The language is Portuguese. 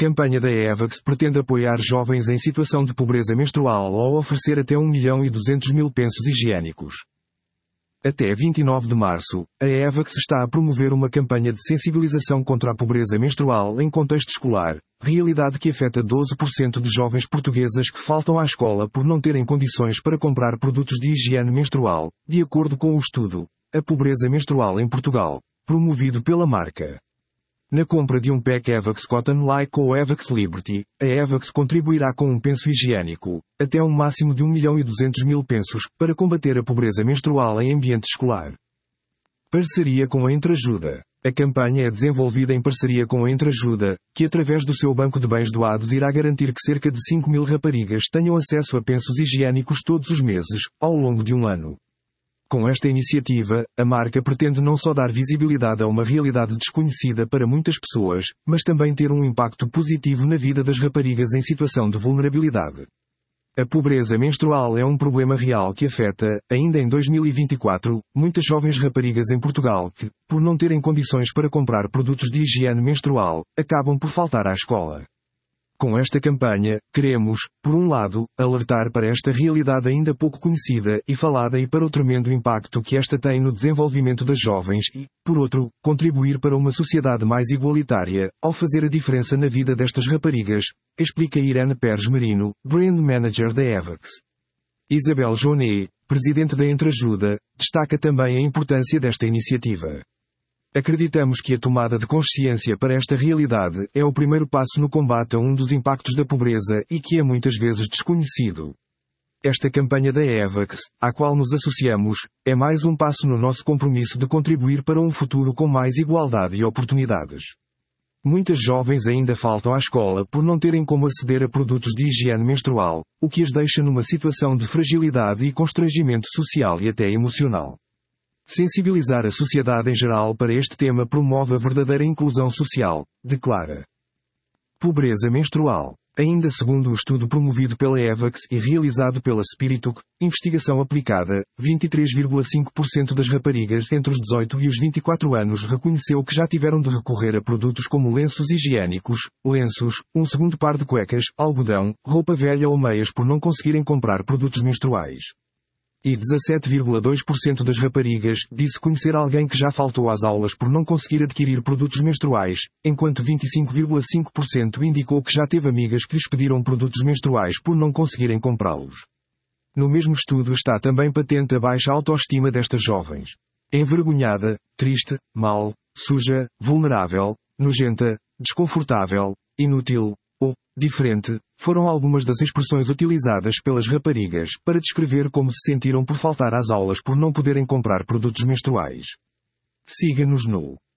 Campanha da EVAX pretende apoiar jovens em situação de pobreza menstrual ao oferecer até 1.200.000 pensos higiênicos. Até 29 de março, a EVAX está a promover uma campanha de sensibilização contra a pobreza menstrual em contexto escolar, realidade que afeta 12% de jovens portuguesas que faltam à escola por não terem condições para comprar produtos de higiene menstrual, de acordo com o estudo A Pobreza Menstrual em Portugal, promovido pela marca. Na compra de um pack EVAX Cotton Like ou EVAX Liberty, a EVAX contribuirá com um penso higiênico, até um máximo de 1.200.000 pensos, para combater a pobreza menstrual em ambiente escolar. Parceria com a Entreajuda. A campanha é desenvolvida em parceria com a Entreajuda, que através do seu banco de bens doados irá garantir que cerca de 5.000 raparigas tenham acesso a pensos higiênicos todos os meses, ao longo de um ano. Com esta iniciativa, a marca pretende não só dar visibilidade a uma realidade desconhecida para muitas pessoas, mas também ter um impacto positivo na vida das raparigas em situação de vulnerabilidade. A pobreza menstrual é um problema real que afeta, ainda em 2024, muitas jovens raparigas em Portugal que, por não terem condições para comprar produtos de higiene menstrual, acabam por faltar à escola. Com esta campanha, queremos, por um lado, alertar para esta realidade ainda pouco conhecida e falada e para o tremendo impacto que esta tem no desenvolvimento das jovens e, por outro, contribuir para uma sociedade mais igualitária, ao fazer a diferença na vida destas raparigas, explica Irene Pérez Merino, Brand Manager da EVAX. Isabel Jonet, presidente da Entreajuda, destaca também a importância desta iniciativa. Acreditamos que a tomada de consciência para esta realidade é o primeiro passo no combate a um dos impactos da pobreza e que é muitas vezes desconhecido. Esta campanha da EVAX, à qual nos associamos, é mais um passo no nosso compromisso de contribuir para um futuro com mais igualdade e oportunidades. Muitas jovens ainda faltam à escola por não terem como aceder a produtos de higiene menstrual, o que as deixa numa situação de fragilidade e constrangimento social e até emocional. Sensibilizar a sociedade em geral para este tema promove a verdadeira inclusão social, declara. Pobreza menstrual. Ainda segundo o estudo promovido pela EVAX e realizado pela Spirituc, investigação aplicada, 23,5% das raparigas entre os 18 e os 24 anos reconheceu que já tiveram de recorrer a produtos como lenços higiênicos, lenços, um segundo par de cuecas, algodão, roupa velha ou meias por não conseguirem comprar produtos menstruais. E 17,2% das raparigas disse conhecer alguém que já faltou às aulas por não conseguir adquirir produtos menstruais, enquanto 25,5% indicou que já teve amigas que lhes pediram produtos menstruais por não conseguirem comprá-los. No mesmo estudo está também patente a baixa autoestima destas jovens. Envergonhada, triste, mal, suja, vulnerável, nojenta, desconfortável, inútil, ou diferente, foram algumas das expressões utilizadas pelas raparigas para descrever como se sentiram por faltar às aulas por não poderem comprar produtos menstruais. Siga-nos no